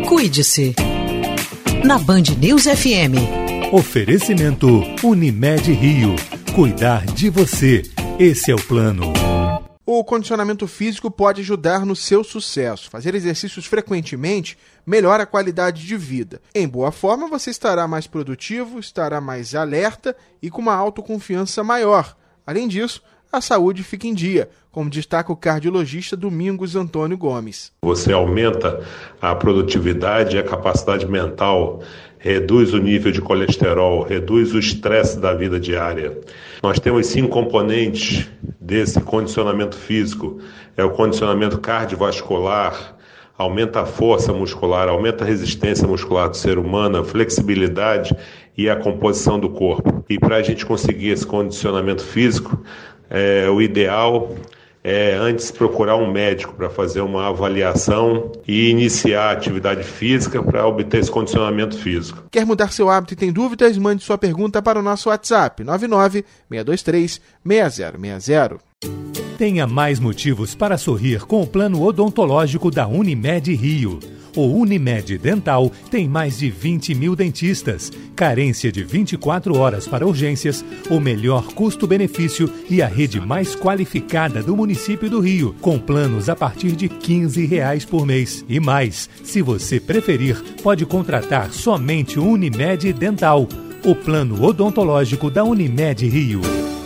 Cuide-se. Na Band News FM. Oferecimento Unimed Rio. Cuidar de você. Esse é o plano. O condicionamento físico pode ajudar no seu sucesso. Fazer exercícios frequentemente melhora a qualidade de vida. Em boa forma, você estará mais produtivo, estará mais alerta e com uma autoconfiança maior. Além disso, a saúde fica em dia, como destaca o cardiologista Domingos Antônio Gomes. Você aumenta a produtividade e a capacidade mental, reduz o nível de colesterol, reduz o estresse da vida diária. Nós temos 5 componentes desse condicionamento físico. É o condicionamento cardiovascular, aumenta a força muscular, aumenta a resistência muscular do ser humano, a flexibilidade e a composição do corpo. E para a gente conseguir esse condicionamento físico, o ideal é antes procurar um médico para fazer uma avaliação e iniciar a atividade física para obter esse condicionamento físico. Quer mudar seu hábito e tem dúvidas? Mande sua pergunta para o nosso WhatsApp 99-623-6060. Tenha mais motivos para sorrir com o plano odontológico da Unimed Rio. O Unimed Dental tem mais de 20 mil dentistas, carência de 24 horas para urgências, o melhor custo-benefício e a rede mais qualificada do município do Rio, com planos a partir de R$15 por mês. E mais, se você preferir, pode contratar somente o Unimed Dental, o plano odontológico da Unimed Rio.